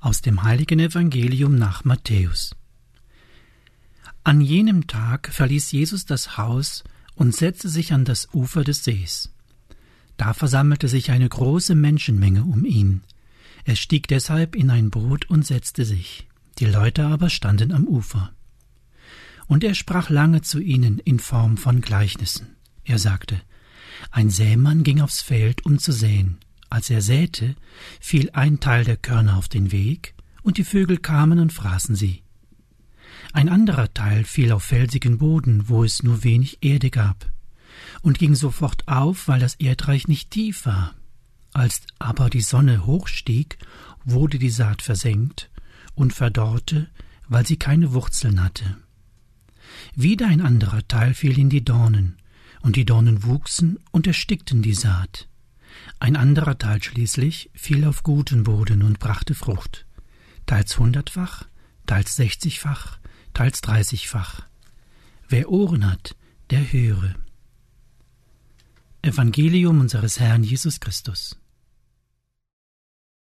Aus dem heiligen Evangelium nach Matthäus. An jenem Tag verließ Jesus das Haus und setzte sich an das Ufer des Sees. Da versammelte sich eine große Menschenmenge um ihn. Er stieg deshalb in ein Boot und setzte sich. Die Leute aber standen am Ufer. Und er sprach lange zu ihnen in Form von Gleichnissen. Er sagte: Ein Sämann ging aufs Feld, um zu säen. Als er säte, fiel ein Teil der Körner auf den Weg, und die Vögel kamen und fraßen sie. Ein anderer Teil fiel auf felsigen Boden, wo es nur wenig Erde gab, und ging sofort auf, weil das Erdreich nicht tief war. Als aber die Sonne hochstieg, wurde die Saat versenkt und verdorrte, weil sie keine Wurzeln hatte. Wieder ein anderer Teil fiel in die Dornen, und die Dornen wuchsen und erstickten die Saat. Ein anderer Teil schließlich fiel auf guten Boden und brachte Frucht, teils 100-fach, teils 60-fach, teils 30-fach. Wer Ohren hat, der höre. Evangelium unseres Herrn Jesus Christus.